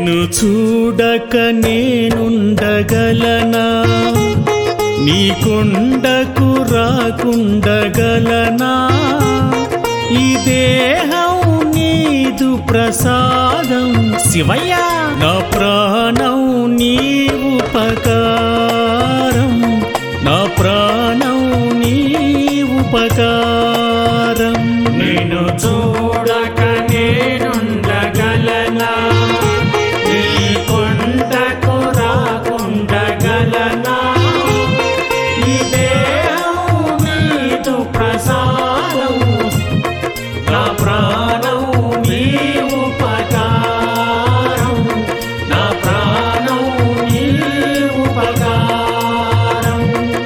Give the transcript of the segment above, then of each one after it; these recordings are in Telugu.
నిన్ను చూడక నేనుండగలనా, నీ కొండకు రాకుండగలనా, ఈ దేహం నీదు ప్రసాదం శివయ్య, నా ప్రాణం నీ ఉపకారం, నా ప్రాణం నీ ఉపకారం. నిన్ను చూడక నేనుండగలనా, నీ కొండకు రాకుండగలనా, ఈ దేహం నీదు ప్రసాదం, నా ప్రాణం నీ ఉపకారం, నా ప్రాణం నీ ఉపకారం.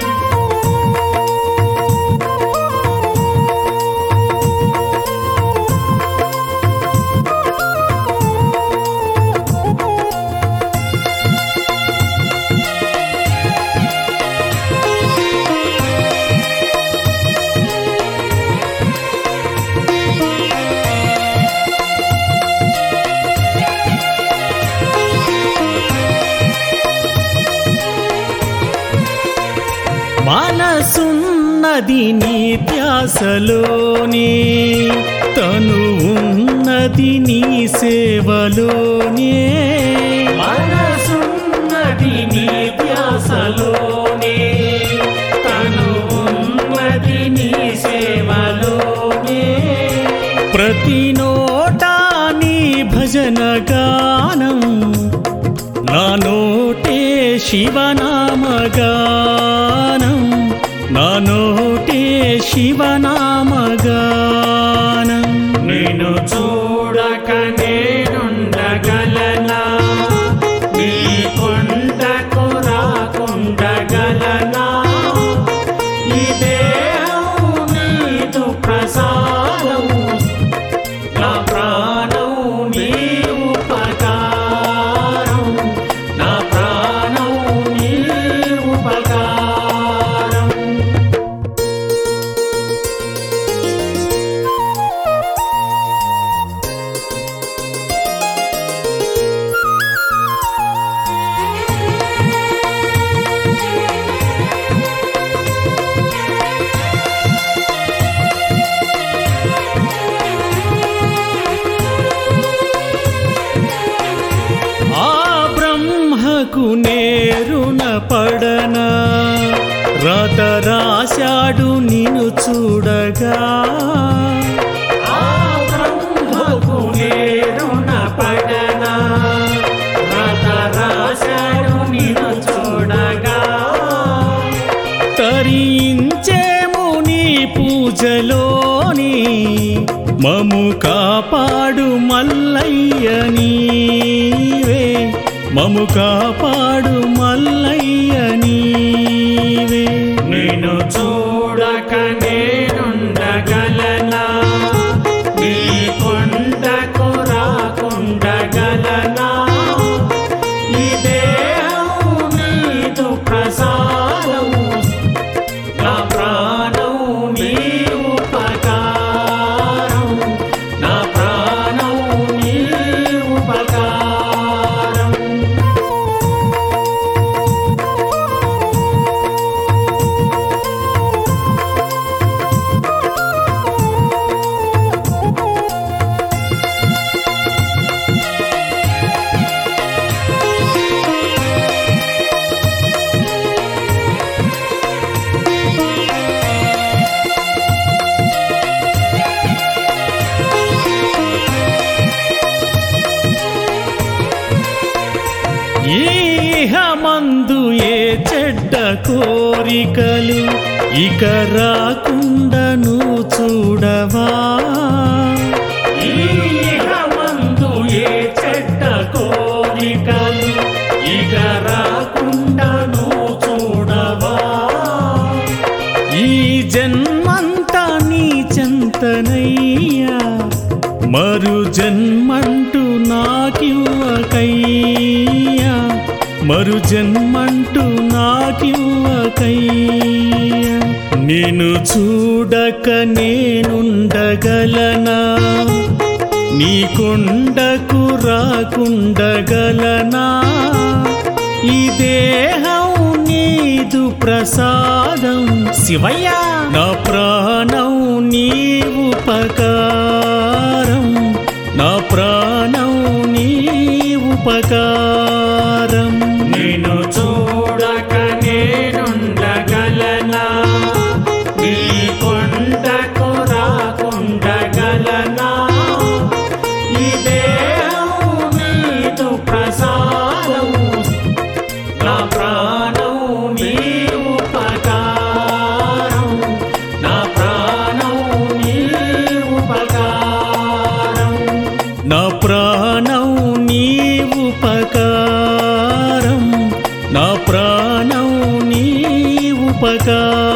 మనసున్నది నీ ధ్యాసలోనే, తను ఉన్నది నీ సేవలోనే. మనసున్నది నీ ధ్యాసలోనే, తను ఉన్నది నీ సేవలోనే. ప్రతి నోటా నీ భజన గానం, నా నోటే శివనామగానం, నా నోటే శివనామగానం. నిన్ను చూడక నేనుండగలనా, నీ కొండకు రాకుండగలనా, ఈ దేహం నీదు ప్రసాదం, నా ప్రాణం నీ ఉపకారం, నా ప్రాణం నీ ఉపకారం. ఆ బ్రహ్మకు నేరున పడనా, రాత రాశాడు నిన్ను చూడగా. ఆ బ్రహ్మకు నేరున పడనా, రాత రాశాడు నిన్ను చూడగా. తరించేము నీ పూజలోని, మము కాపాడు మల్లయ్య నీవే, మము కాపాడు మల్లయ్య నీవే. నిన్ను చూడక నేనుండగలనా, నీ కొండకు రాకుండగలనా, ఈ దేహం నీదు ప్రసాదం, నా ప్రాణం నీ ఉపకారం, నా ప్రాణం నీ ఉపకారం. ఈహమందు ఏ చెడ్డ కోరికలు ఇక రాకుండను చూడవా. ఈహమందు ఏ చెడ్డ కోరికలు ఇక రాకుండను చూడవా. ఈ జన్మంతా నీ చెంతనయ్యా, మరు జన్మంటూ నాకివ్వకయ్యా, మరు జన్మంటూ నాకివ్వకయ్యా. నిన్ను చూడక నేనుండగలనా, నీ కొండకు రాకుండగలనా ఈ దేహం నీదు ప్రసాదం శివయ్య నా ప్రాణం నీ ఉపకారం నా ప్రాణం నీ ఉపకారం నిన్ను చూడక నేనుండగలనా నీ కొండకు రాకుండగలనా ఈ దేహం నీదు ప్రసాదం నా ప్రాణం నీ ఉపకారం నా ప్రాణం నీ ఉపకారం నా ప్రాణం నీ ఉపకారం నా ప్రాణం నీ ఉపకారం